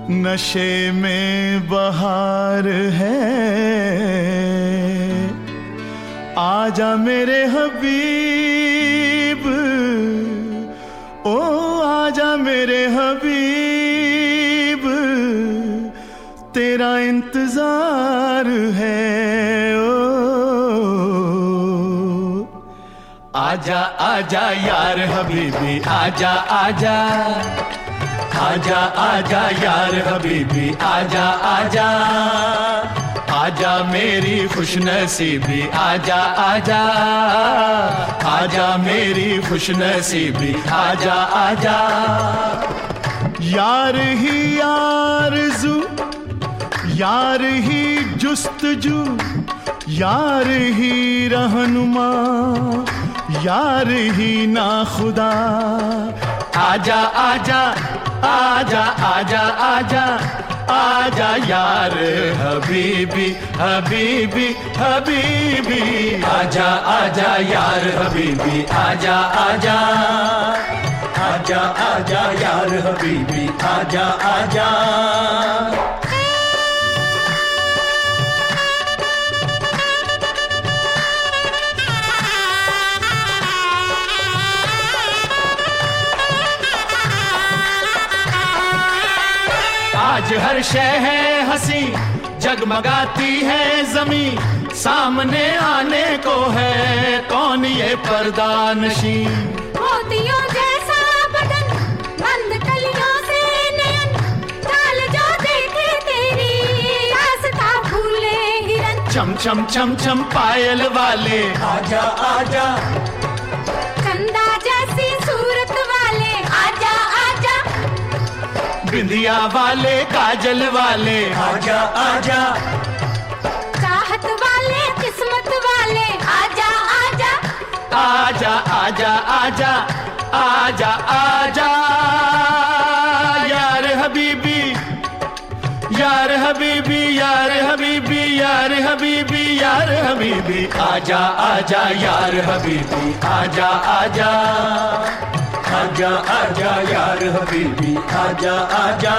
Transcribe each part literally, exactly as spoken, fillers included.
नशे में बहार है, आजा मेरे हबीब, ओ आजा मेरे हबीब, तेरा इंतजार है। ओ आजा आजा यार हबीबी, आजा आजा आजा आजा यार हबीबी, आजा आजा आजा मेरी खुशनसीबी, आजा आजा आजा मेरी खुशनसीबी, आजा आजा। यार ही आरज़ू, यार ही जुस्तजू, यार ही रहनुमा, यार ही नाखुदा। आजा आजा आजा आजा आजा आजा यार हबीबी हबीबी हबीबी, आजा आजा यार हबीबी, आजा आजा आजा आजा यार हबीबी, आजा आजा। आज हर शय है हंसी, जगमगाती है जमी, सामने आने को है कौन ये पर्दानशी। मोतियों जैसा बदन, बंद कलियों से नयन, चाल जो देखे तेरी रास्ता भूले हिरन। चम चम चम चम पायल वाले, आजा आजा चंदा जैसी सूरत वाले, आजा आजा बिंदिया वाले काजल वाले, आजा आजा चाहत वाले किस्मत वाले, आजा आजा आजा आजा आजा आजा आजा यार हबीबी, यार हबीबी, यार हबीबी, यार हबीबी, यार हबीबी, आजा आजा यार हबीबी, आजा आजा आजा आजा यार हबीबी, आजा आजा।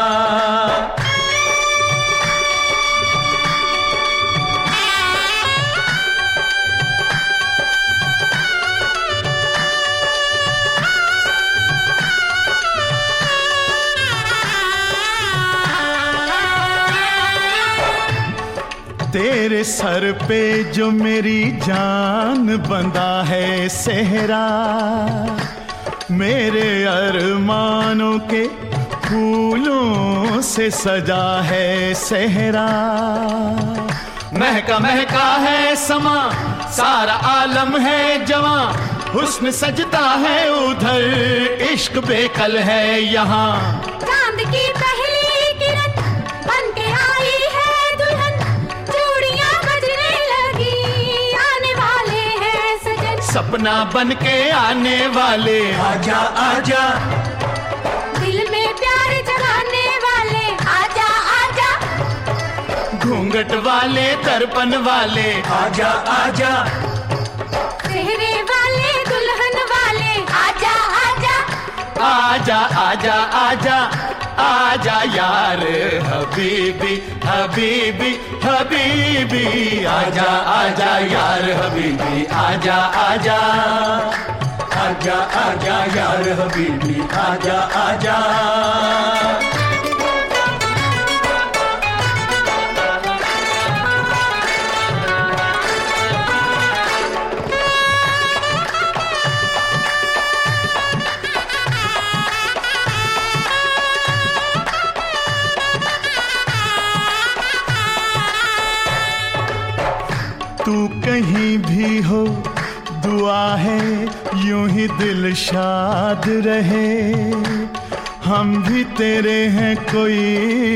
तेरे सर पे जो मेरी जान बंधा है सेहरा, मेरे अरमानों के फूलों से सजा है सेहरा। महका महका है समा, सारा आलम है जवां, हुस्न सजता है उधर, इश्क बेकल है यहाँ। चांद की पहली किरण बनके आई है दुल्हन, चूड़ियां बजने लगी, आने वाले हैं सजन। सपना बनके आने वाले, आजा आजा दिल में प्यार जगाने वाले, आजा आजा घूंघट वाले दर्पण वाले, आजा आजा चेहरे वाले दुल्हन वाले, आजा आजा आजा आजा आजा आजा यार हबीबी हबीबी हबीबी, आजा आजा यार हबीबी, आजा आजा आजा आजा यार हबीबी, आजा आजा। तू कहीं भी हो दुआ है यूं ही दिल शाद रहे, हम भी तेरे हैं कोई,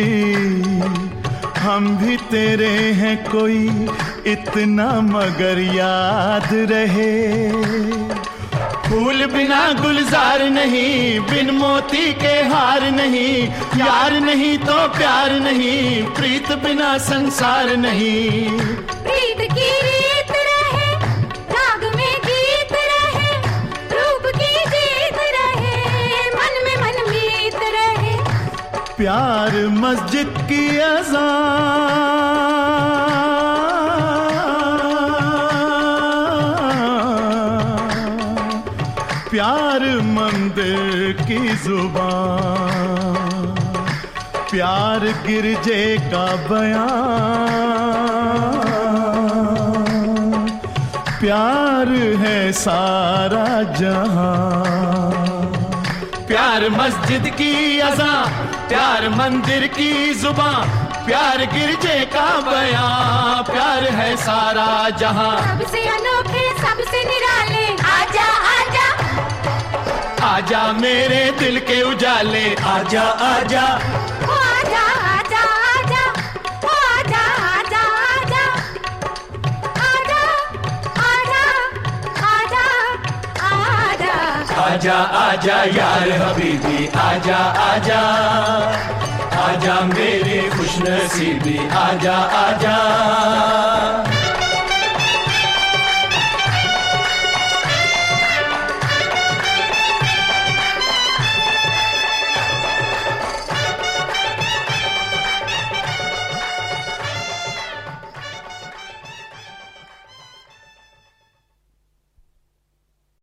हम भी तेरे हैं कोई, इतना मगर याद रहे। फूल बिना गुलजार नहीं, बिन मोती के हार नहीं, यार नहीं तो प्यार नहीं, प्रीत बिना संसार नहीं। प्रीत की रीत रहे, राग में गीत रहे, रूप की जीत रहे, मन में मन मीत रहे। प्यार मस्जिद की अज़ान, प्यार मंदिर की जुबान, प्यार गिरजे का बयान, प्यार है सारा जहां। प्यार मस्जिद की अज़ान, प्यार मंदिर की जुबान, प्यार गिरजे का बयां, प्यार है सारा जहां। सबसे अनोखे सबसे निराले, आजा आजा आजा मेरे दिल के उजाले, आजा आजा ओ आजा आजा आजा ओ आजा आजा आजा आजा आजा आजा आजा आजा आजा यार हबीबी, आजा आजा आजा मेरे खुश नसीबी, आजा आजा।